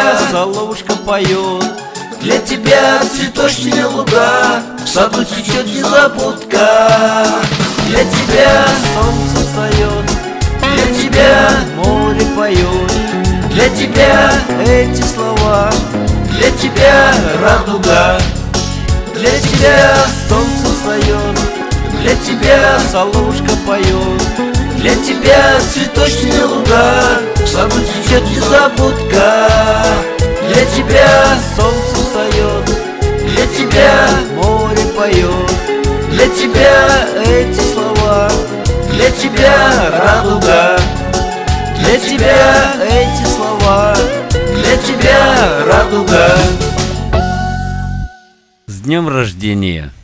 тебя соловушка поет, для тебя цветочные луга, в саду течет незабудка. Для тебя солнце встает, для тебя море поет, для тебя эти слова, для тебя радуга. Для тебя солнце встает, для тебя соловушка поет, для тебя цветочные луга, в саду течет незабудка. Для тебя солнце встает, для тебя море поет, для тебя эти слова, для тебя радуга. Для тебя эти слова, для тебя радуга. С днем рождения!